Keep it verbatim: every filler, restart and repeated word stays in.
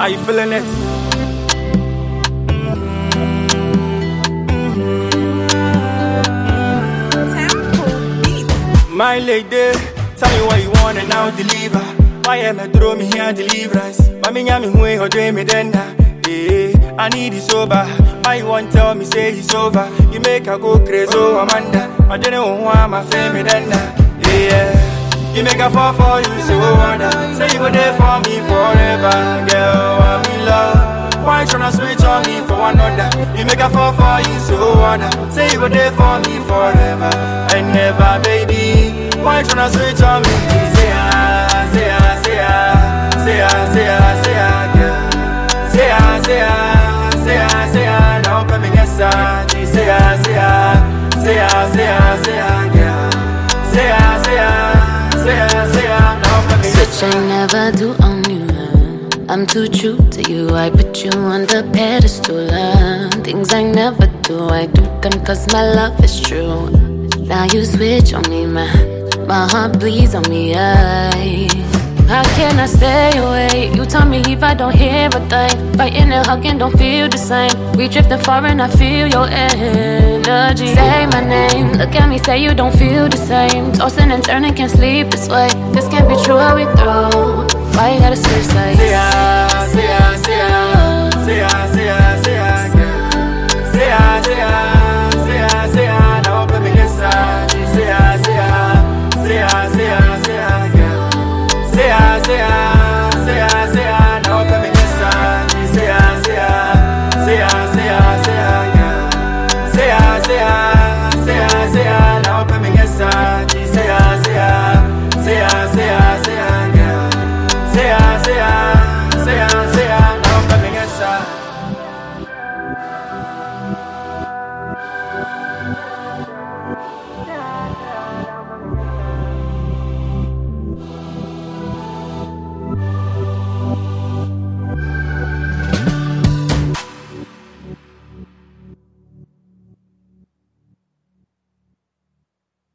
Are you feeling it? My lady, tell me what you want and I'll deliver. Why am I throw me here deliverance? Mami nyami huwe hodwe me denda. Yeah, I need it sober. Why you want tell me say it's over? You make her go crazy, oh Amanda. I don't know who I'm a fame denda. Yeah, you make her fall for you, say oh wonder. Say you go there for me forever, girl. I'm in love. Why tryna switch on me for another? You make her fall for you, so oh wonder. Say you go there for me forever and never, baby. Why tryna switch on me? Say ah, say ah, say ah, say ah, say ah, say ah, girl. Say ah, say ah, say ah, say ah. Now come and get sad. Say ah, say ah, say ah, say ah, say ah, girl. Say ah, say ah, say ah, say ah. Now come and get sad. Switch I never do on you. I'm too true to you. I put you on the pedestal. Uh, things I never do, I do them cause my love is true. Now you switch on me, man. My heart bleeds on me, I. How can I stay away? You tell me leave, I don't hear a thing. Fighting and hugging, don't feel the same. We drifting far and I feel your energy. Say my name, look at me, say you don't feel the same. Tossing and turning, can't sleep this way. This can't be true, how we through. Why you gotta switch sides? Say ah, say ah, say ah, say ah.